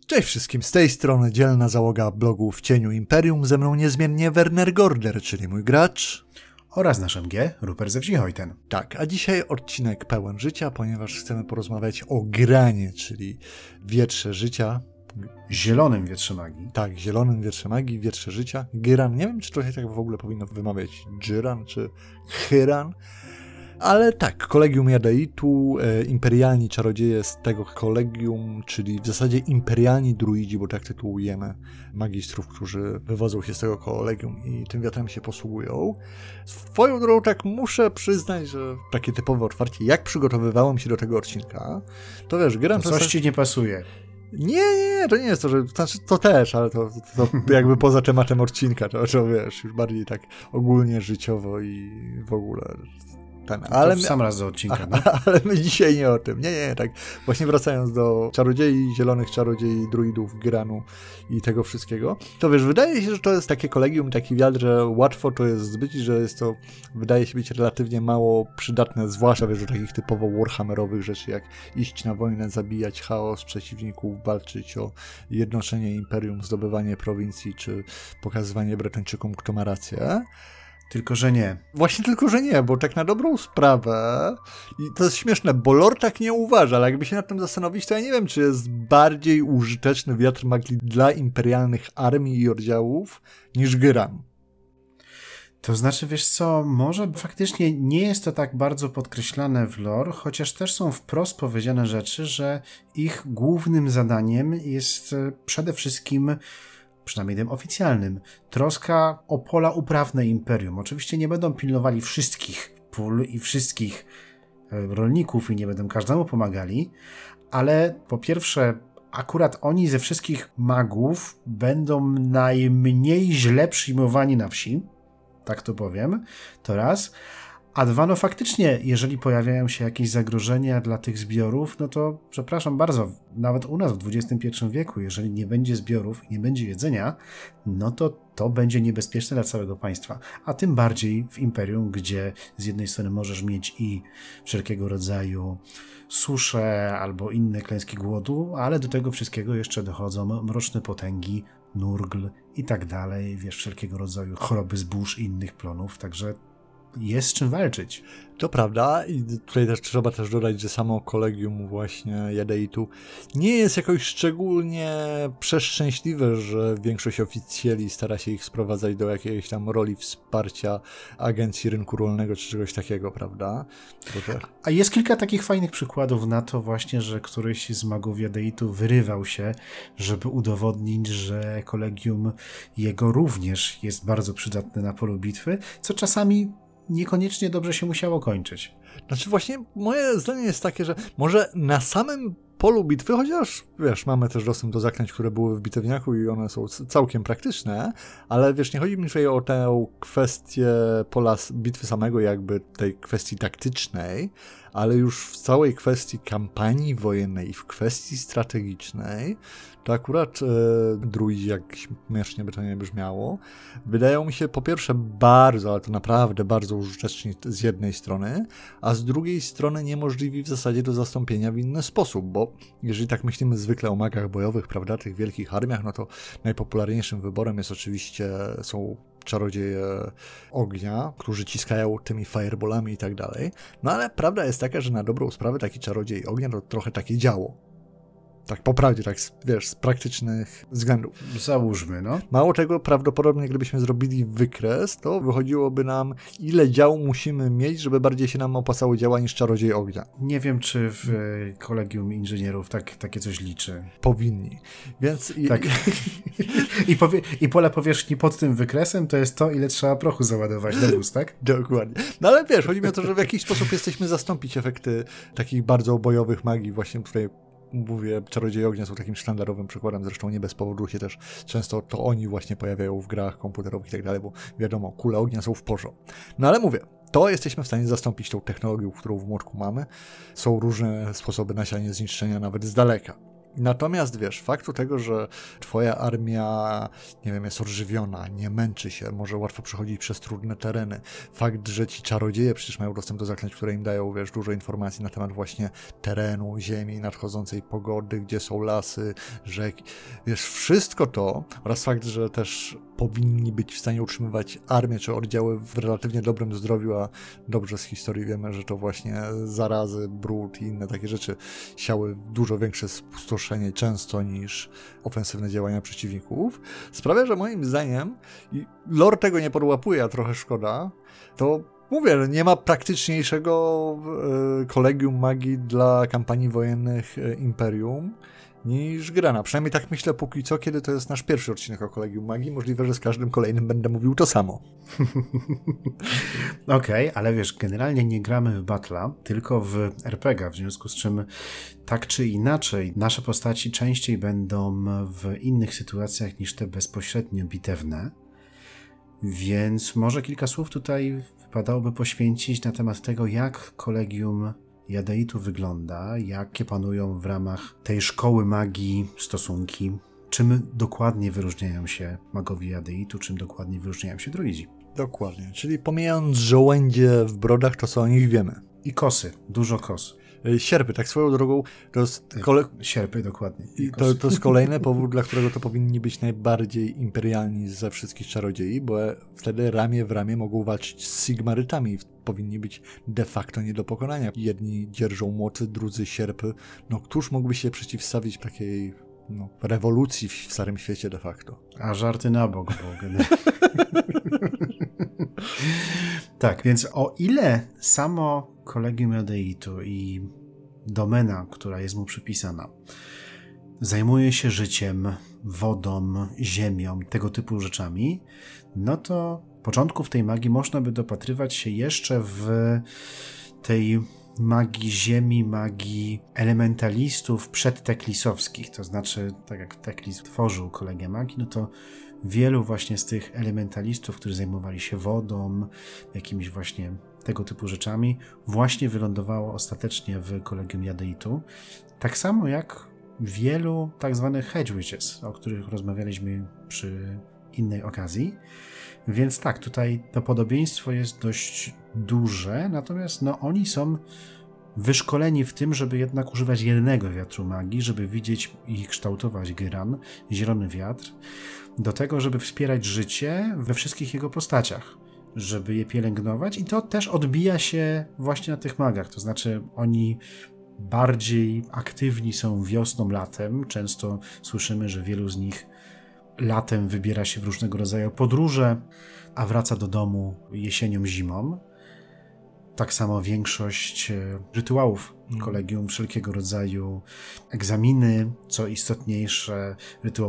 Cześć wszystkim, z tej strony dzielna załoga blogu W Cieniu Imperium, ze mną niezmiennie Werner Gorder, czyli mój gracz. Oraz nasz MG, Rupert ze wsi Hojten. Tak, a dzisiaj odcinek pełen życia, ponieważ chcemy porozmawiać o granie, czyli wietrze życia. Zielonym wietrze magii. Tak, zielonym wietrze magii, wietrze życia. Gyran, nie wiem czy trochę tak w ogóle powinno wymawiać Gyran czy Chyran. Ale tak, Kolegium Jadeitu, imperialni czarodzieje z tego kolegium, czyli w zasadzie imperialni druidzi, bo tak tytułujemy magistrów, którzy wywodzą się z tego kolegium i tym wiatrem się posługują. Swoją drogą tak muszę przyznać, że takie typowe otwarcie, jak przygotowywałem się do tego odcinka, to wiesz, Gyran... To coś ci nie pasuje. Nie, to nie jest to, że... Znaczy, to też, ale to jakby poza tematem odcinka, to wiesz, już bardziej tak ogólnie życiowo i w ogóle... Ale sam raz do odcinka. No? Ale my dzisiaj nie o tym. Nie, tak. Właśnie wracając do czarodziei, zielonych czarodziei, druidów, Gyranu i tego wszystkiego, to wiesz, wydaje się, że to jest takie kolegium, taki wiatr, że łatwo to jest zbyć, że jest to, wydaje się być relatywnie mało przydatne, zwłaszcza wiesz, do takich typowo warhammerowych rzeczy, jak iść na wojnę, zabijać chaos przeciwników, walczyć o jednoczenie imperium, zdobywanie prowincji, czy pokazywanie Bretończykom, kto ma rację. Tylko, że nie. Właśnie tylko, że nie, bo tak na dobrą sprawę, i to jest śmieszne, bo lore tak nie uważa, ale jakby się nad tym zastanowić, to ja nie wiem, czy jest bardziej użyteczny wiatr magii dla imperialnych armii i oddziałów niż Gyran. To znaczy, wiesz co, może faktycznie nie jest to tak bardzo podkreślane w lore, chociaż też są wprost powiedziane rzeczy, że ich głównym zadaniem jest przede wszystkim, przynajmniej tym oficjalnym, troska o pola uprawne imperium. Oczywiście nie będą pilnowali wszystkich pól i wszystkich rolników i nie będą każdemu pomagali, ale po pierwsze, akurat oni ze wszystkich magów będą najmniej źle przyjmowani na wsi, tak to powiem, to raz. A dwa, no faktycznie, jeżeli pojawiają się jakieś zagrożenia dla tych zbiorów, no to przepraszam bardzo, nawet u nas w XXI wieku, jeżeli nie będzie zbiorów i nie będzie jedzenia, no to będzie niebezpieczne dla całego państwa. A tym bardziej w imperium, gdzie z jednej strony możesz mieć i wszelkiego rodzaju susze albo inne klęski głodu, ale do tego wszystkiego jeszcze dochodzą mroczne potęgi, nurgl i tak dalej, wiesz, wszelkiego rodzaju choroby zbóż i innych plonów, także jest z czym walczyć. To prawda i tutaj też trzeba dodać, że samo kolegium właśnie Jadeitu nie jest jakoś szczególnie przeszczęśliwe, że większość oficjeli stara się ich sprowadzać do jakiejś tam roli wsparcia agencji rynku rolnego czy czegoś takiego, prawda? A jest kilka takich fajnych przykładów na to właśnie, że któryś z magów Jadeitu wyrywał się, żeby udowodnić, że kolegium jego również jest bardzo przydatne na polu bitwy, co czasami niekoniecznie dobrze się musiało kończyć. Znaczy właśnie moje zdanie jest takie, że może na samym polu bitwy, chociaż wiesz, mamy też dostęp do zaklęć, które były w bitewniaku i one są całkiem praktyczne, ale wiesz, nie chodzi mi tutaj o tę kwestię pola bitwy samego, jakby tej kwestii taktycznej, ale już w całej kwestii kampanii wojennej i w kwestii strategicznej, to akurat druidzi, jak śmiesznie by to nie brzmiało, wydają mi się po pierwsze bardzo, ale to naprawdę bardzo użyteczni z jednej strony, a z drugiej strony niemożliwi w zasadzie do zastąpienia w inny sposób, bo jeżeli tak myślimy zwykle o magach bojowych, prawda, tych wielkich armiach, no to najpopularniejszym wyborem jest oczywiście, są czarodzieje ognia, którzy ciskają tymi fireballami i tak dalej. No ale prawda jest taka, że na dobrą sprawę taki czarodziej ognia to trochę takie działo. Tak po prawdzie, tak wiesz, z praktycznych względów. Załóżmy, no. Mało tego, prawdopodobnie gdybyśmy zrobili wykres, to wychodziłoby nam, ile dział musimy mieć, żeby bardziej się nam opłacało działa niż czarodziej ognia. Nie wiem, czy w kolegium inżynierów takie coś liczy. Powinni. Więc... Tak. I pole powierzchni pod tym wykresem to jest to, ile trzeba prochu załadować na wóz, tak? Dokładnie. No ale wiesz, chodzi mi o to, że w jakiś sposób jesteśmy zastąpić efekty takich bardzo bojowych magii właśnie tutaj. Mówię, czarodzieje ognia są takim sztandarowym przykładem, zresztą nie bez powodu się też często to oni właśnie pojawiają w grach komputerowych i tak dalej, bo wiadomo, kule ognia są w porządku. No ale mówię, to jesteśmy w stanie zastąpić tą technologią, którą w młotku mamy. Są różne sposoby na sianie zniszczenia nawet z daleka. Natomiast wiesz, faktu tego, że twoja armia, nie wiem, jest odżywiona, nie męczy się, może łatwo przechodzić przez trudne tereny, fakt, że ci czarodzieje przecież mają dostęp do zaklęć, które im dają, wiesz, dużo informacji na temat właśnie terenu, ziemi, nadchodzącej pogody, gdzie są lasy, rzeki, wiesz, wszystko to oraz fakt, że też powinni być w stanie utrzymywać armię czy oddziały w relatywnie dobrym zdrowiu, a dobrze z historii wiemy, że to właśnie zarazy, brud i inne takie rzeczy siały dużo większe spustoszenie często niż ofensywne działania przeciwników, sprawia, że moim zdaniem, i lore tego nie podłapuje, a trochę szkoda, to mówię, że nie ma praktyczniejszego kolegium magii dla kampanii wojennych Imperium niż Grana. Przynajmniej tak myślę póki co, kiedy to jest nasz pierwszy odcinek o Kolegium Magii. Możliwe, że z każdym kolejnym będę mówił to samo. Okej, ale wiesz, generalnie nie gramy w Battle'a, tylko w RPG, w związku z czym tak czy inaczej nasze postaci częściej będą w innych sytuacjach niż te bezpośrednio bitewne, więc może kilka słów tutaj wypadałoby poświęcić na temat tego, jak Kolegium Jadeitu wygląda, jakie panują w ramach tej szkoły magii stosunki, czym dokładnie wyróżniają się magowie Jadeitu, czym dokładnie wyróżniają się druidzi. Dokładnie, czyli pomijając żołędzie w brodach, to co o nich wiemy. I kosy, dużo kos. Sierpy, tak swoją drogą, to jest... Sierpy, dokładnie. I to jest kolejny powód, dla którego to powinni być najbardziej imperialni ze wszystkich czarodziei, bo wtedy ramię w ramię mogą walczyć z Sigmarytami. Powinni być de facto nie do pokonania. Jedni dzierżą młoty, drudzy sierpy. No któż mógłby się przeciwstawić takiej rewolucji w Starym Świecie de facto? A żarty na bok, bo tak, więc o ile samo Kolegium Jadeitu i domena, która jest mu przypisana, zajmuje się życiem, wodą, ziemią, tego typu rzeczami, no to początków tej magii można by dopatrywać się jeszcze w tej magii ziemi, magii elementalistów przedteklisowskich, to znaczy, tak jak Teklis tworzył Kolegia Magii, no to wielu właśnie z tych elementalistów, którzy zajmowali się wodą, jakimiś właśnie tego typu rzeczami, właśnie wylądowało ostatecznie w Kolegium Jadeitu. Tak samo jak wielu tak zwanych Hedge Witches, o których rozmawialiśmy przy innej okazji. Więc tak, tutaj to podobieństwo jest dość duże, natomiast oni są wyszkoleni w tym, żeby jednak używać jednego wiatru magii, żeby widzieć i kształtować Gyran, zielony wiatr, do tego, żeby wspierać życie we wszystkich jego postaciach, żeby je pielęgnować i to też odbija się właśnie na tych magach, to znaczy oni bardziej aktywni są wiosną, latem, często słyszymy, że wielu z nich latem wybiera się w różnego rodzaju podróże, a wraca do domu jesienią, zimą. Tak samo większość rytuałów kolegium, wszelkiego rodzaju egzaminy, co istotniejsze, rytuał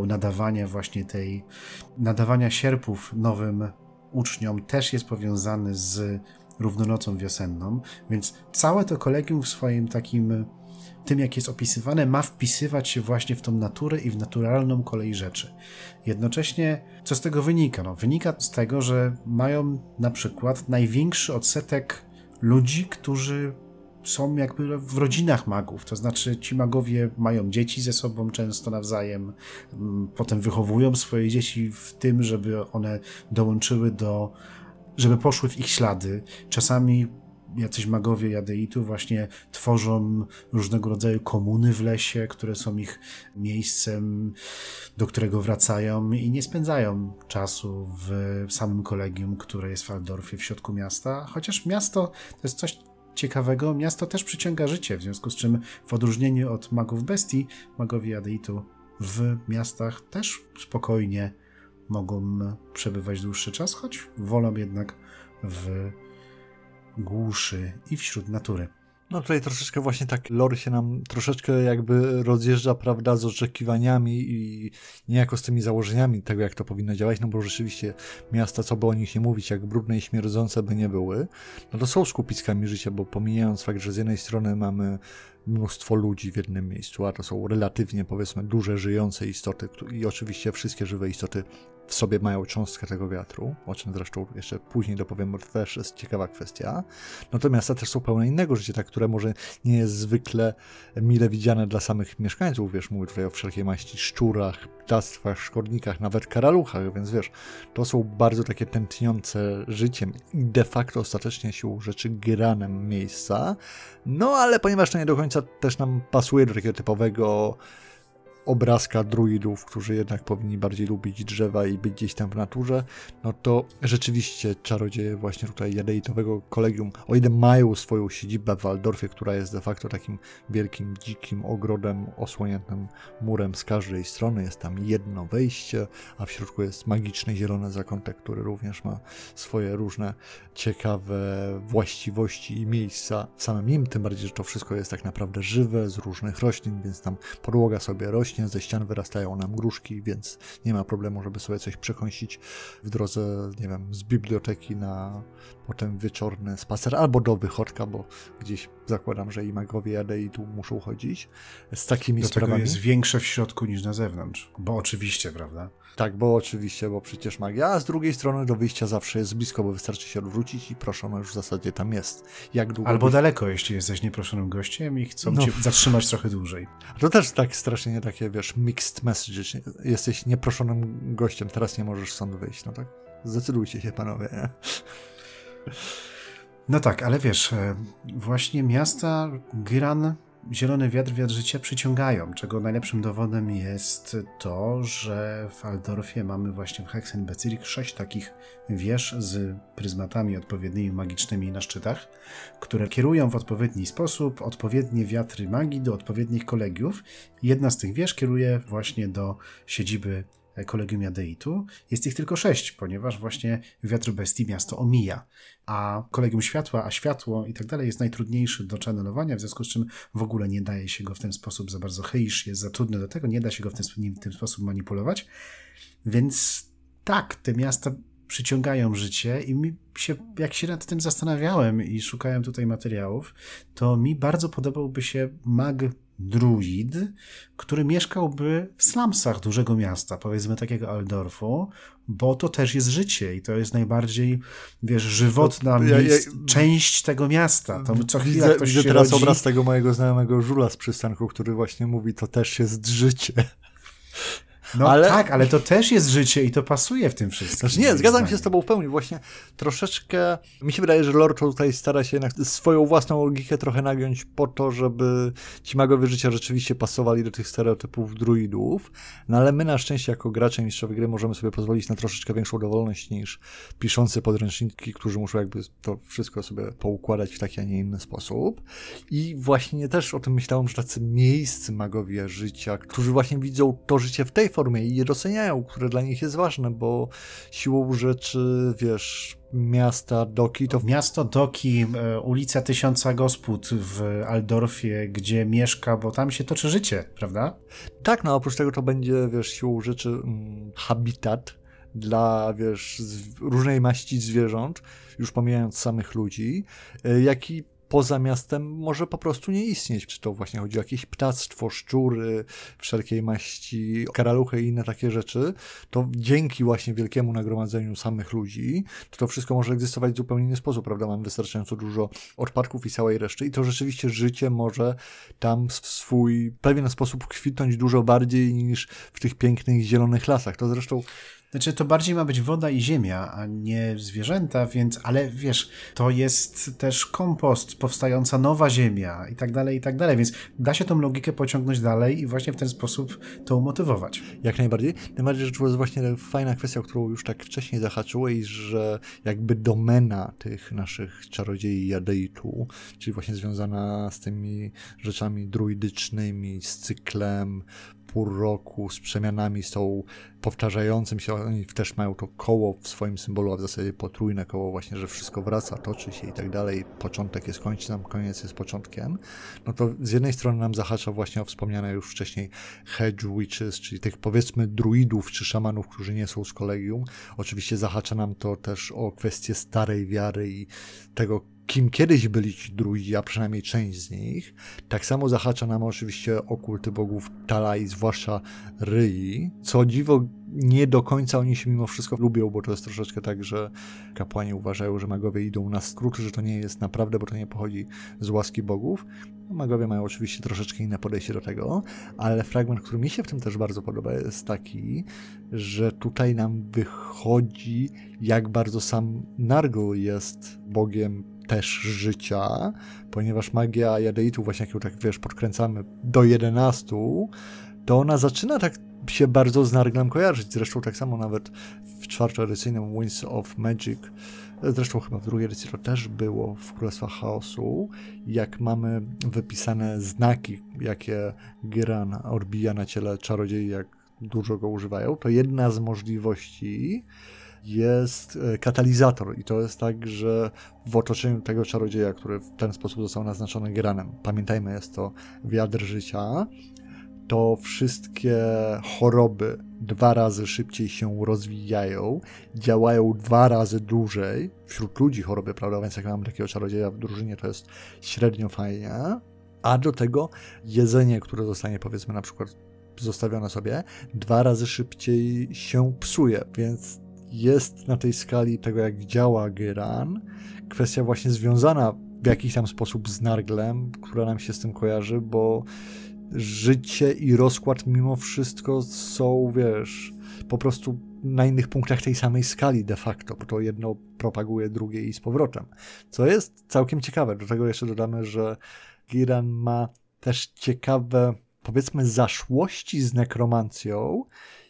nadawania sierpów nowym uczniom też jest powiązany z równonocą wiosenną, więc całe to kolegium w swoim tym jak jest opisywane, ma wpisywać się właśnie w tą naturę i w naturalną kolej rzeczy. Jednocześnie, co z tego wynika? Wynika z tego, że mają na przykład największy odsetek ludzi, którzy są jakby w rodzinach magów, to znaczy ci magowie mają dzieci ze sobą często nawzajem, potem wychowują swoje dzieci w tym, żeby one dołączyły żeby poszły w ich ślady. Czasami jacyś magowie Jadeitu właśnie tworzą różnego rodzaju komuny w lesie, które są ich miejscem, do którego wracają i nie spędzają czasu w samym kolegium, które jest w Altdorfie, w środku miasta, chociaż miasto to jest coś ciekawego, miasto też przyciąga życie, w związku z czym w odróżnieniu od magów bestii, magowie Jadeitu w miastach też spokojnie mogą przebywać dłuższy czas, choć wolą jednak w głuszy i wśród natury. No tutaj troszeczkę właśnie tak lore się nam troszeczkę jakby rozjeżdża, prawda, z oczekiwaniami i niejako z tymi założeniami tego, jak to powinno działać, no bo rzeczywiście miasta, co by o nich nie mówić, jak brudne i śmierdzące by nie były, no to są skupiskami życia, bo pomijając fakt, że z jednej strony mamy mnóstwo ludzi w jednym miejscu, a to są relatywnie, powiedzmy, duże, żyjące istoty i oczywiście wszystkie żywe istoty w sobie mają cząstkę tego wiatru, o czym zresztą jeszcze później dopowiem, bo to też jest ciekawa kwestia. Natomiast też są pełne innego życia, tak, które może nie jest zwykle mile widziane dla samych mieszkańców, wiesz, mówię tutaj o wszelkiej maści szczurach, ptactwach, szkodnikach, nawet karaluchach, więc wiesz, to są bardzo takie tętniące życiem i de facto ostatecznie siłą rzeczy granem miejsca, no ale ponieważ to nie do końca też nam pasuje do takiego typowego obrazka druidów, którzy jednak powinni bardziej lubić drzewa i być gdzieś tam w naturze, no to rzeczywiście czarodzieje właśnie tutaj jadeitowego kolegium, o ile mają swoją siedzibę w Waldorfie, która jest de facto takim wielkim, dzikim ogrodem osłoniętym murem z każdej strony, jest tam jedno wejście, a w środku jest magiczny zielony zakątek, który również ma swoje różne ciekawe właściwości i miejsca w samym nim, tym bardziej, że to wszystko jest tak naprawdę żywe, z różnych roślin, więc tam podłoga sobie rośnie, ze ścian wyrastają nam gruszki, więc nie ma problemu, żeby sobie coś przekąsić w drodze, nie wiem, z biblioteki na potem wieczorny spacer, albo do wychodka, bo gdzieś zakładam, że i magowie jadei tu muszą chodzić z takimi do sprawami. Tego jest większe w środku niż na zewnątrz, bo oczywiście, prawda? Tak, bo oczywiście, bo przecież magia, a z drugiej strony do wyjścia zawsze jest blisko, bo wystarczy się odwrócić i proszę, no już w zasadzie tam jest. Jak długo albo daleko, jeśli jesteś nieproszonym gościem i chcą cię zatrzymać trochę dłużej. To też tak strasznie nie takie, wiesz, mixed message. Jesteś nieproszonym gościem, teraz nie możesz stąd wyjść, no tak? Zdecydujcie się, panowie, nie? No tak, ale wiesz, właśnie miasta Gyran, zielony wiatr, wiatr życia przyciągają, czego najlepszym dowodem jest to, że w Altdorfie mamy właśnie w Hexenbezirk 6 takich wież z pryzmatami odpowiednimi magicznymi na szczytach, które kierują w odpowiedni sposób odpowiednie wiatry magii do odpowiednich kolegiów. Jedna z tych wież kieruje właśnie do siedziby Kolegium Jadeitu. Jest ich tylko 6, ponieważ właśnie wiatr bestii miasto omija, a Kolegium Światła, a światło i tak dalej jest najtrudniejszy do channelowania, w związku z czym w ogóle nie daje się go w ten sposób za bardzo, heisz jest za trudny do tego, nie da się go w ten sposób manipulować, więc tak, te miasta przyciągają życie i mi się, jak się nad tym zastanawiałem i szukałem tutaj materiałów, to mi bardzo podobałby się druid, który mieszkałby w slumsach dużego miasta, powiedzmy takiego Altdorfu, bo to też jest życie i to jest najbardziej, wiesz, żywotna część tego miasta. To co chwila ktoś widzę się teraz rodzi. obraz tego mojego znajomego żula z przystanku, który właśnie mówi, to też jest życie. No ale... tak, ale to też jest życie i to pasuje w tym wszystkim. Znaczy nie, zgadzam się z tobą w pełni. Właśnie troszeczkę, mi się wydaje, że lore tutaj stara się jednak swoją własną logikę trochę nagiąć po to, żeby ci magowie życia rzeczywiście pasowali do tych stereotypów druidów, no ale my na szczęście jako gracze mistrzowie gry możemy sobie pozwolić na troszeczkę większą dowolność niż piszący podręczniki, którzy muszą jakby to wszystko sobie poukładać w taki, a nie inny sposób. I właśnie też o tym myślałem, że tacy miejscy magowie życia, którzy właśnie widzą to życie w tej formie i je doceniają, które dla nich jest ważne, bo siłą rzeczy, wiesz, miasta, doki to... Miasto, doki, ulica Tysiąca Gospod w Altdorfie, gdzie mieszka, bo tam się toczy życie, prawda? Tak, no oprócz tego to będzie, wiesz, siłą rzeczy habitat dla, wiesz, różnej maści zwierząt, już pomijając samych ludzi, jak i poza miastem może po prostu nie istnieć. Czy to właśnie chodzi o jakieś ptactwo, szczury, wszelkiej maści, karaluchy i inne takie rzeczy, to dzięki właśnie wielkiemu nagromadzeniu samych ludzi, to wszystko może egzystować w zupełnie inny sposób, prawda? Mam wystarczająco dużo odpadków i całej reszty i to rzeczywiście życie może tam w swój pewien sposób kwitnąć dużo bardziej niż w tych pięknych, zielonych lasach. To zresztą Znaczy, to bardziej ma być woda i ziemia, a nie zwierzęta, więc, ale wiesz, to jest też kompost, powstająca nowa ziemia i tak dalej, więc da się tą logikę pociągnąć dalej i właśnie w ten sposób to umotywować. Jak najbardziej. Tym bardziej, że to jest właśnie fajna kwestia, o którą już tak wcześniej zahaczyłeś, że jakby domena tych naszych czarodziei jadeitu, czyli właśnie związana z tymi rzeczami druidycznymi, z cyklem pór roku, z przemianami, z tą powtarzającym się, oni też mają to koło w swoim symbolu, a w zasadzie potrójne koło właśnie, że wszystko wraca, toczy się i tak dalej, początek jest końcem, koniec jest początkiem, no to z jednej strony nam zahacza właśnie o wspomniane już wcześniej hedge witches, czyli tych powiedzmy druidów czy szamanów, którzy nie są z kolegium. Oczywiście zahacza nam to też o kwestię starej wiary i tego, kim kiedyś byli ci druidzi, a przynajmniej część z nich. Tak samo zahacza nam oczywiście o kulty bogów Tala i zwłaszcza Ryi. Co dziwo, nie do końca oni się mimo wszystko lubią, bo to jest troszeczkę tak, że kapłani uważają, że magowie idą na skróty, że to nie jest naprawdę, bo to nie pochodzi z łaski bogów. Magowie mają oczywiście troszeczkę inne podejście do tego, ale fragment, który mi się w tym też bardzo podoba, jest taki, że tutaj nam wychodzi, jak bardzo sam Nargl jest bogiem też życia, ponieważ magia Jadeitu, właśnie jak ją tak, wiesz, podkręcamy do 11, to ona zaczyna tak się bardzo z Narglem kojarzyć. Zresztą tak samo nawet w czwartoedycyjnym Winds of Magic, zresztą chyba w drugiej edycji to też było w Królestwach Chaosu, jak mamy wypisane znaki, jakie Ghyran odbija na ciele czarodziei, jak dużo go używają, to jedna z możliwości jest katalizator i to jest tak, że w otoczeniu tego czarodzieja, który w ten sposób został naznaczony Ghyranem, pamiętajmy, jest to wiatr życia, to wszystkie choroby 2 razy szybciej się rozwijają, działają 2 razy dłużej. Wśród ludzi choroby, prawda, więc jak mamy takiego czarodzieja w drużynie, to jest średnio fajnie. A do tego jedzenie, które zostanie, powiedzmy, na przykład zostawione sobie, 2 razy szybciej się psuje, więc jest na tej skali tego, jak działa Ghyran, kwestia właśnie związana w jakiś tam sposób z Narglem, która nam się z tym kojarzy, bo życie i rozkład mimo wszystko są, wiesz, po prostu na innych punktach tej samej skali de facto, bo to jedno propaguje drugie i z powrotem. Co jest całkiem ciekawe. Do tego jeszcze dodamy, że Ghyran ma też ciekawe, powiedzmy, zaszłości z nekromancją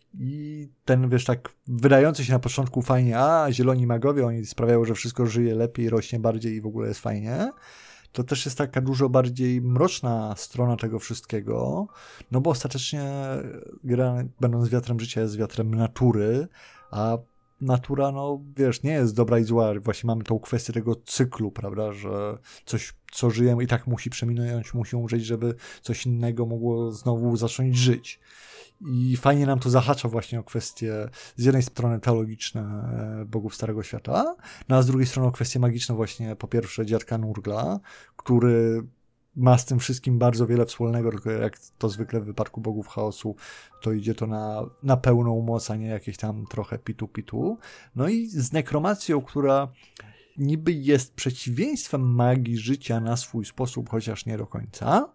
i ten, wiesz, tak wydający się na początku fajnie, zieloni magowie, oni sprawiają, że wszystko żyje lepiej, rośnie bardziej i w ogóle jest fajnie. To też jest taka dużo bardziej mroczna strona tego wszystkiego, no bo ostatecznie gra, będąc wiatrem życia, jest wiatrem natury, a natura, no wiesz, nie jest dobra i zła. Właśnie mamy tą kwestię tego cyklu, prawda, że coś, co żyjemy i tak musi przeminąć, musi umrzeć, żeby coś innego mogło znowu zacząć żyć. I fajnie nam to zahacza właśnie o kwestie z jednej strony teologiczne bogów Starego Świata, no a z drugiej strony o kwestie magiczne właśnie po pierwsze dziadka Nurgla, który ma z tym wszystkim bardzo wiele wspólnego, tylko jak to zwykle w wypadku bogów chaosu, to idzie to na pełną moc, a nie jakieś tam trochę pitu. No i z nekromacją, która niby jest przeciwieństwem magii życia na swój sposób, chociaż nie do końca,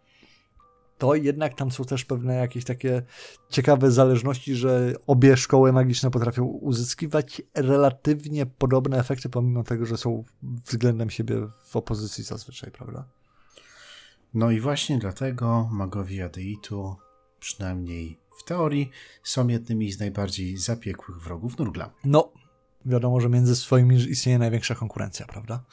to jednak tam są też pewne jakieś takie ciekawe zależności, że obie szkoły magiczne potrafią uzyskiwać relatywnie podobne efekty, pomimo tego, że są względem siebie w opozycji zazwyczaj, prawda? No i właśnie dlatego magowie Jadeitu, przynajmniej w teorii, są jednymi z najbardziej zapiekłych wrogów Nurgla. No, wiadomo, że między swoimi istnieje największa konkurencja, prawda?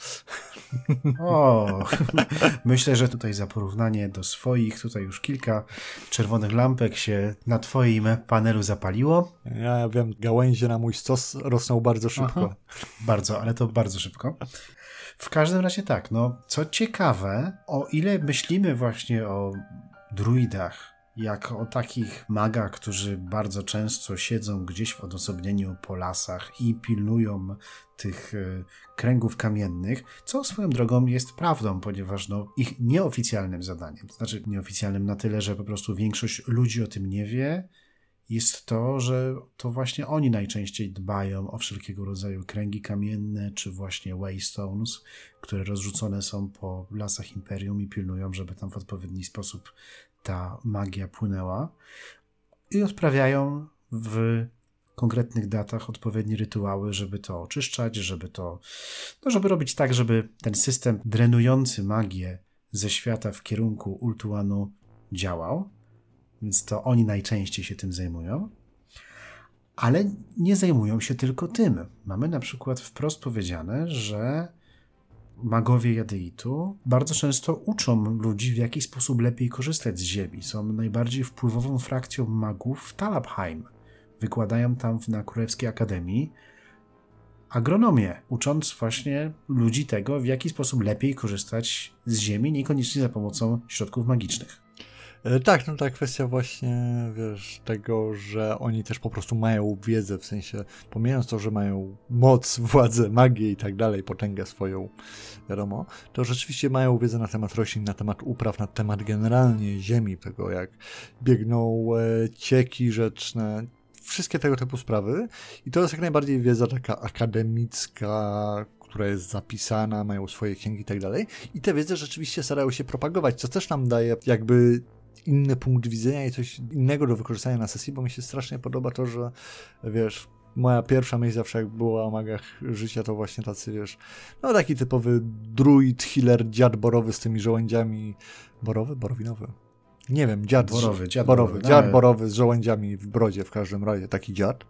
O, myślę, że tutaj za porównanie do swoich, tutaj już kilka czerwonych lampek się na twoim panelu zapaliło. Ja wiem, gałęzie na mój stos rosną bardzo szybko. Aha, bardzo, ale to bardzo szybko. W każdym razie tak, no co ciekawe, o ile myślimy właśnie o druidach, jak o takich magach, którzy bardzo często siedzą gdzieś w odosobnieniu po lasach i pilnują tych kręgów kamiennych, co swoją drogą jest prawdą, ponieważ no, ich nieoficjalnym zadaniem, to znaczy nieoficjalnym na tyle, że po prostu większość ludzi o tym nie wie, jest to, że to właśnie oni najczęściej dbają o wszelkiego rodzaju kręgi kamienne, czy właśnie waystones, które rozrzucone są po lasach Imperium i pilnują, żeby tam w odpowiedni sposób ta magia płynęła. I odprawiają w konkretnych datach odpowiednie rytuały, żeby to oczyszczać, żeby robić tak, żeby ten system drenujący magię ze świata w kierunku Ultuanu działał. Więc to oni najczęściej się tym zajmują. Ale nie zajmują się tylko tym. Mamy na przykład wprost powiedziane, że magowie Jadeitu bardzo często uczą ludzi, w jaki sposób lepiej korzystać z ziemi. Są najbardziej wpływową frakcją magów w Talabheim. Wykładają tam na Królewskiej Akademii agronomię, ucząc właśnie ludzi tego, w jaki sposób lepiej korzystać z ziemi, niekoniecznie za pomocą środków magicznych. Tak, no ta kwestia właśnie, wiesz, tego, że oni też po prostu mają wiedzę, w sensie, pomijając to, że mają moc, władzę, magię i tak dalej, potęgę swoją, wiadomo, to rzeczywiście mają wiedzę na temat roślin, na temat upraw, na temat generalnie ziemi, tego jak biegną cieki rzeczne, wszystkie tego typu sprawy i to jest jak najbardziej wiedza taka akademicka, która jest zapisana, mają swoje księgi i tak dalej i te wiedze rzeczywiście starają się propagować, co też nam daje jakby inny punkt widzenia i coś innego do wykorzystania na sesji, bo mi się strasznie podoba to, że wiesz, moja pierwsza myśl zawsze jak była o magach życia, to właśnie tacy, wiesz, no taki typowy druid, healer, dziad borowy z tymi żołędziami. Borowy? Borowinowy? Nie wiem, dziad borowy z żołędziami w brodzie w każdym razie, taki dziad.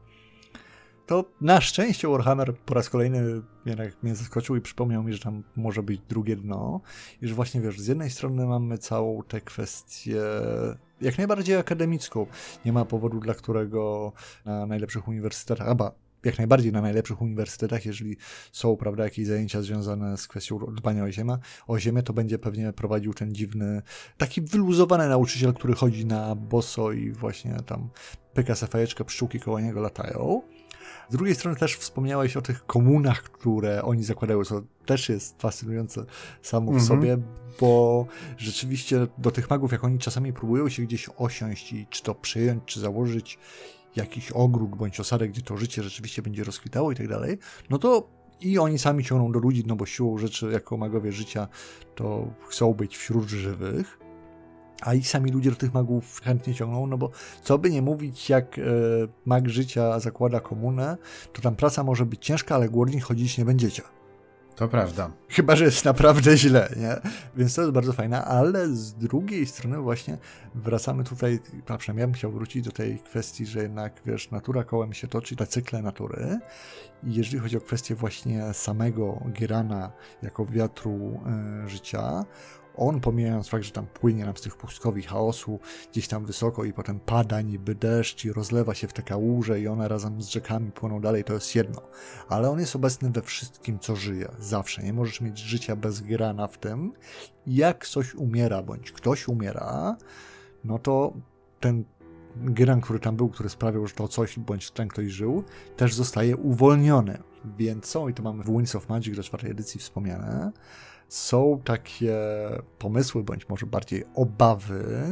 To na szczęście Warhammer po raz kolejny jednak mnie zaskoczył i przypomniał mi, że tam może być drugie dno i że właśnie, wiesz, z jednej strony mamy całą tę kwestię jak najbardziej akademicką. Nie ma powodu, dla którego na najlepszych uniwersytetach, jak najbardziej na najlepszych uniwersytetach, jeżeli są, prawda, jakieś zajęcia związane z kwestią dbania o ziemię, to będzie pewnie prowadził ten dziwny, taki wyluzowany nauczyciel, który chodzi na boso i właśnie tam pyka se fajeczkę, pszczółki koło niego latają. Z drugiej strony też wspomniałeś o tych komunach, które oni zakładają, co też jest fascynujące samo w sobie, bo rzeczywiście do tych magów, jak oni czasami próbują się gdzieś osiąść i czy to przyjąć, czy założyć jakiś ogród bądź osadę, gdzie to życie rzeczywiście będzie rozkwitało i tak dalej, no to i oni sami ciągną do ludzi, no bo siłą rzeczy jako magowie życia to chcą być wśród żywych, a i sami ludzie do tych magów chętnie ciągną, no bo co by nie mówić, jak mag życia zakłada komunę, to tam praca może być ciężka, ale głodni chodzić nie będziecie. To prawda. Chyba że jest naprawdę źle, nie? Więc to jest bardzo fajne, ale z drugiej strony właśnie wracamy tutaj, a przynajmniej ja bym chciał wrócić do tej kwestii, że jednak, wiesz, natura kołem się toczy, te cykle natury i jeżeli chodzi o kwestię właśnie samego Girana jako wiatru życia, on, pomijając fakt, że tam płynie nam z tych pustkowi chaosu gdzieś tam wysoko i potem pada niby deszcz i rozlewa się w te kałuże i one razem z rzekami płyną dalej, to jest jedno. Ale on jest obecny we wszystkim, co żyje. Zawsze. Nie możesz mieć życia bez Girana w tym. Jak coś umiera, bądź ktoś umiera, no to ten Giran, który tam był, który sprawiał, że to coś, bądź ten ktoś żył, też zostaje uwolniony. Więc są, i to mamy w Winds of Magic do 4. edycji wspomniane, są takie pomysły, bądź może bardziej obawy,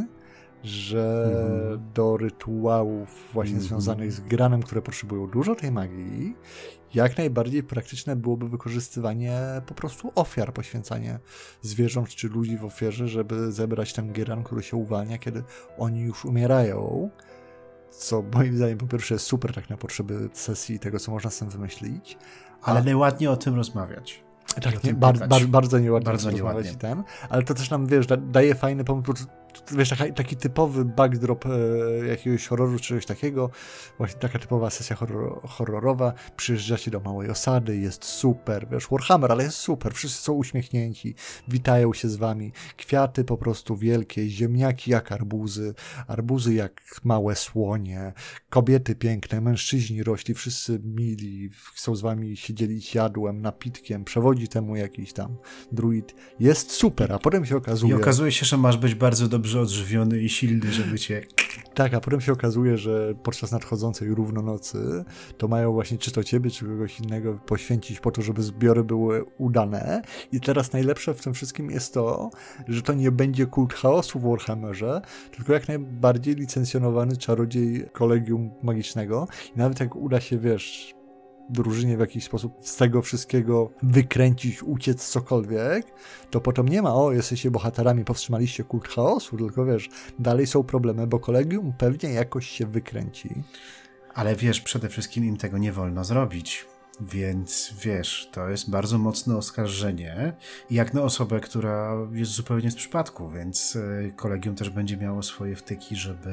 że do rytuałów właśnie związanych z Giranem, które potrzebują dużo tej magii, jak najbardziej praktyczne byłoby wykorzystywanie po prostu ofiar, poświęcanie zwierząt czy ludzi w ofierze, żeby zebrać ten Giran, który się uwalnia, kiedy oni już umierają. Co moim zdaniem po pierwsze jest super tak na potrzeby sesji i tego, co można z tym wymyślić. Ale najładniej o tym rozmawiać. Tak, bardzo nieładnie. Ale to też nam, wiesz, daje fajny pomysł, wiesz, taki typowy backdrop jakiegoś horroru czy czegoś takiego, właśnie taka typowa sesja horrorowa, przyjeżdżacie do małej osady, jest super, wiesz, Warhammer, ale jest super, wszyscy są uśmiechnięci, witają się z wami, kwiaty po prostu wielkie, ziemniaki jak arbuzy jak małe słonie, kobiety piękne, mężczyźni rośli, wszyscy mili, chcą z wami się dzielić jadłem, napitkiem, przewodzi temu jakiś tam druid, jest super, a potem się okazuje... I okazuje się, że masz być bardzo dobrze odżywiony i silny, żeby cię... Tak, a potem się okazuje, że podczas nadchodzącej równonocy to mają właśnie czy to ciebie, czy kogoś innego poświęcić po to, żeby zbiory były udane. I teraz najlepsze w tym wszystkim jest to, że to nie będzie kult chaosu w Warhammerze, tylko jak najbardziej licencjonowany czarodziej kolegium magicznego. I nawet jak uda się, wiesz, drużynie w jakiś sposób z tego wszystkiego wykręcić, uciec, cokolwiek, to potem nie ma, jesteście bohaterami, powstrzymaliście kult chaosu, tylko wiesz, dalej są problemy, bo kolegium pewnie jakoś się wykręci. Ale wiesz, przede wszystkim im tego nie wolno zrobić. Więc wiesz, to jest bardzo mocne oskarżenie, jak na osobę, która jest zupełnie z przypadku, więc kolegium też będzie miało swoje wtyki,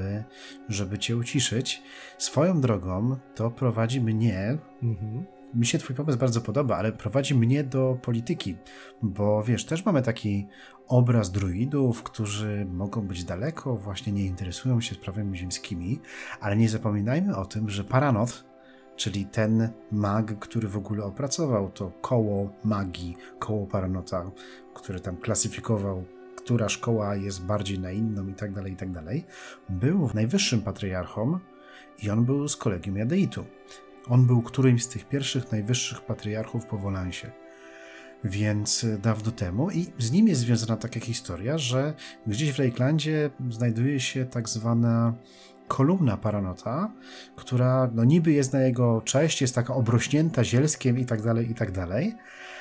żeby cię uciszyć. Swoją drogą to prowadzi mnie, mi się twój pomysł bardzo podoba, ale prowadzi mnie do polityki, bo wiesz, też mamy taki obraz druidów, którzy mogą być daleko, właśnie nie interesują się sprawami ziemskimi, ale nie zapominajmy o tym, że Paranoth, czyli ten mag, który w ogóle opracował to koło magii, koło Paranotha, który tam klasyfikował która szkoła jest bardziej na inną i tak dalej, był najwyższym patriarchą i on był z Kolegium Jadeitu. On był którymś z tych pierwszych najwyższych patriarchów po Wolansie. Więc dawno temu i z nim jest związana taka historia, że gdzieś w Lakelandzie znajduje się tak zwana kolumna Paranota, która no niby jest na jego cześć, jest taka obrośnięta zielskiem i tak dalej,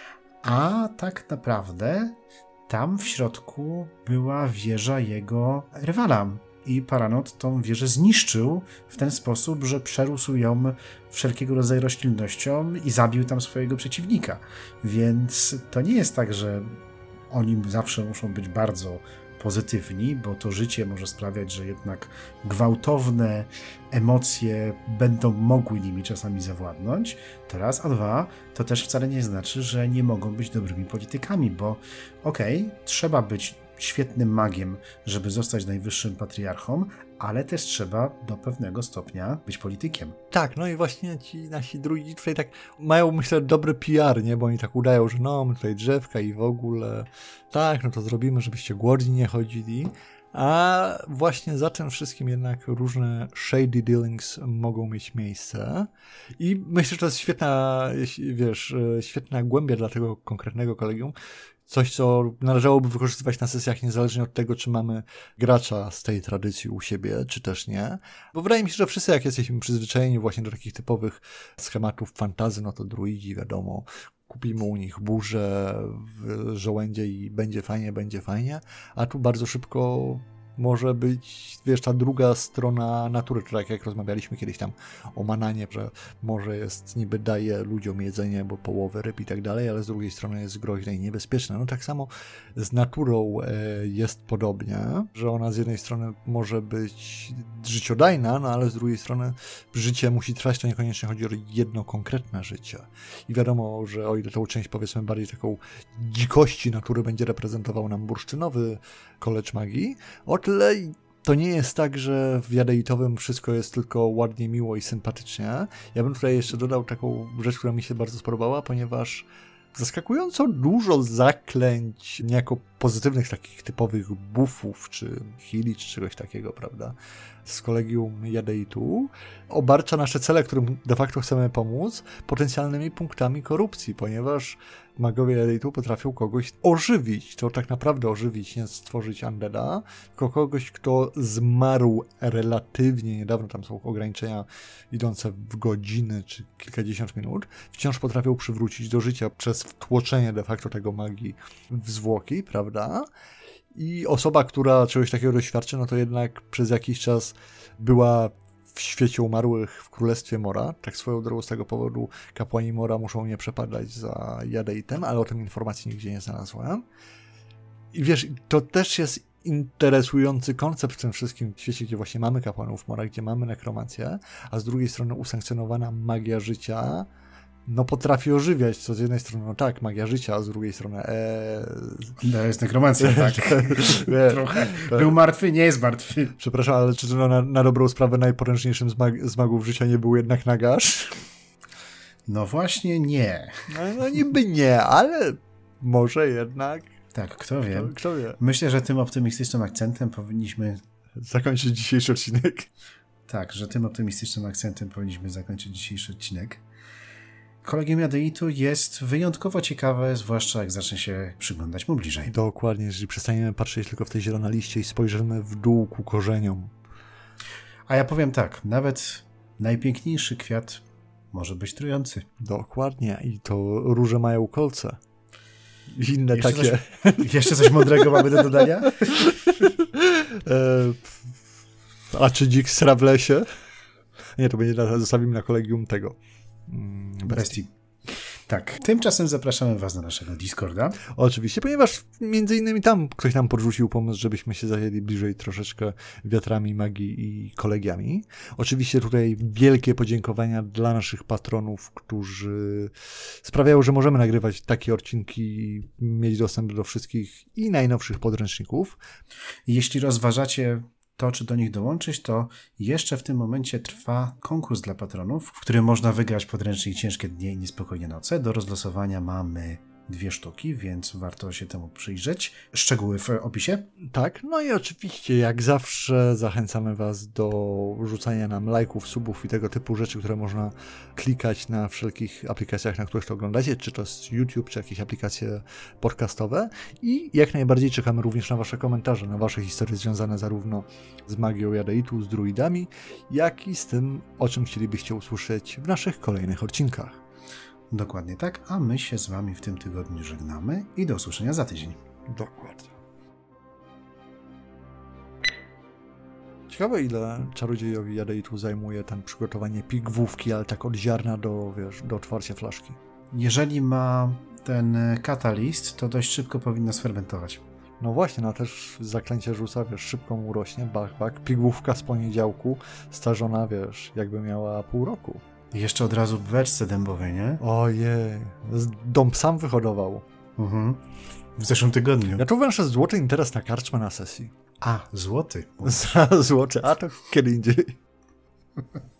a tak naprawdę tam w środku była wieża jego rywala. I Paranot tą wieżę zniszczył w ten sposób, że przerósł ją wszelkiego rodzaju roślinnością i zabił tam swojego przeciwnika. Więc to nie jest tak, że oni zawsze muszą być bardzo pozytywni, bo to życie może sprawiać, że jednak gwałtowne emocje będą mogły nimi czasami zawładnąć. To raz, a dwa, to też wcale nie znaczy, że nie mogą być dobrymi politykami, bo trzeba być świetnym magiem, żeby zostać najwyższym patriarchą, ale też trzeba do pewnego stopnia być politykiem. Tak, no i właśnie ci nasi druidzi tutaj tak mają, myślę, dobry PR, nie? Bo oni tak udają, że no, my tutaj drzewka i w ogóle tak, no to zrobimy, żebyście głodni nie chodzili. A właśnie za tym wszystkim jednak różne shady dealings mogą mieć miejsce. I myślę, że to jest świetna, wiesz, świetna głębia dla tego konkretnego kolegium. Coś, co należałoby wykorzystywać na sesjach niezależnie od tego, czy mamy gracza z tej tradycji u siebie, czy też nie. Bo wydaje mi się, że wszyscy jak jesteśmy przyzwyczajeni właśnie do takich typowych schematów fantasy, no to druidzi, wiadomo, kupimy u nich burzę w żołędzie i będzie fajnie, a tu bardzo szybko może być, wiesz, ta druga strona natury, tak jak rozmawialiśmy kiedyś tam o Mananie, że może jest, niby daje ludziom jedzenie, bo połowę ryb i tak dalej, ale z drugiej strony jest groźne i niebezpieczne. No tak samo z naturą jest podobnie, że ona z jednej strony może być życiodajna, no ale z drugiej strony życie musi trwać, to niekoniecznie chodzi o jedno konkretne życie. I wiadomo, że o ile tą część, powiedzmy, bardziej taką dzikości natury będzie reprezentował nam bursztynowy College Magii, o tyle to nie jest tak, że w Jadeitowym wszystko jest tylko ładnie, miło i sympatycznie. Ja bym tutaj jeszcze dodał taką rzecz, która mi się bardzo spodobała, ponieważ zaskakująco dużo zaklęć, niejako pozytywnych takich typowych buffów, czy heali, czy czegoś takiego, prawda, z Kolegium Jadeitu, obarcza nasze cele, którym de facto chcemy pomóc, potencjalnymi punktami korupcji, ponieważ magowie Jadeitu potrafią kogoś ożywić, to tak naprawdę ożywić, nie stworzyć undeada, tylko kogoś, kto zmarł relatywnie niedawno, tam są ograniczenia idące w godziny czy kilkadziesiąt minut, wciąż potrafią przywrócić do życia przez wtłoczenie de facto tego magii w zwłoki, prawda? I osoba, która czegoś takiego doświadczy, no to jednak przez jakiś czas była w świecie umarłych w Królestwie Mora. Tak swoją drogą z tego powodu kapłani Mora muszą nie przepadać za Jadeitem, ale o tym informacji nigdzie nie znalazłem. I wiesz, to też jest interesujący koncept w tym wszystkim świecie, gdzie właśnie mamy kapłanów Mora, gdzie mamy nekromancję, a z drugiej strony usankcjonowana magia życia no potrafi ożywiać, co z jednej strony, no tak, magia życia, a z drugiej strony To jest nekromancja, tak. Trochę. Był martwy, nie jest martwy. Przepraszam, ale czy to na dobrą sprawę najpotężniejszym z magów życia nie był jednak Nagash? No właśnie nie. No niby nie, ale może jednak. Tak, kto wie. Kto wie. Myślę, że tym optymistycznym akcentem powinniśmy zakończyć dzisiejszy odcinek. Tak, że tym optymistycznym akcentem powinniśmy zakończyć dzisiejszy odcinek. Kolegium Jadeitu jest wyjątkowo ciekawe, zwłaszcza jak zacznie się przyglądać mu bliżej. Dokładnie, jeżeli przestaniemy patrzeć tylko w tej zielonej liście i spojrzymy w dół ku korzeniom. A ja powiem tak, nawet najpiękniejszy kwiat może być trujący. Dokładnie, i to róże mają kolce. I inne jeszcze takie. Jeszcze coś mądrego mamy do dodania? A czy dzik sra w lesie? Nie, to będzie zostawimy na kolegium tego. Bestii. Tak. Tymczasem zapraszamy was na naszego Discorda. Oczywiście, ponieważ między innymi tam ktoś nam podrzucił pomysł, żebyśmy się zajęli bliżej troszeczkę wiatrami magii i kolegiami. Oczywiście tutaj wielkie podziękowania dla naszych patronów, którzy sprawiają, że możemy nagrywać takie odcinki, mieć dostęp do wszystkich i najnowszych podręczników. Jeśli rozważacie to, czy do nich dołączyć, to jeszcze w tym momencie trwa konkurs dla patronów, w którym można wygrać podręcznik Ciężkie dnie i niespokojne noce. Do rozlosowania mamy 2 sztuki, więc warto się temu przyjrzeć. Szczegóły w opisie. Tak, no i oczywiście jak zawsze zachęcamy Was do rzucania nam lajków, subów i tego typu rzeczy, które można klikać na wszelkich aplikacjach, na których to oglądacie, czy to jest YouTube, czy jakieś aplikacje podcastowe i jak najbardziej czekamy również na Wasze komentarze, na Wasze historie związane zarówno z magią Jadeitu, z druidami, jak i z tym, o czym chcielibyście usłyszeć w naszych kolejnych odcinkach. Dokładnie tak, a my się z Wami w tym tygodniu żegnamy i do usłyszenia za tydzień. Dokładnie. Ciekawe, ile czarodziejowi Jadeitu zajmuje ten przygotowanie pigwówki, ale tak od ziarna do, do otwarcia flaszki. Jeżeli ma ten katalist, to dość szybko powinno sfermentować. No właśnie, no też zaklęcie rzuca, szybko mu rośnie, bach, pigwówka z poniedziałku, starzona, jakby miała pół roku. I jeszcze od razu w beczce dębowej, nie? Ojej, dom sam wyhodował. W zeszłym tygodniu. Ja tu węszę złoty interes na karczmę na sesji. A, złoty. Złoty, a to kiedy indziej.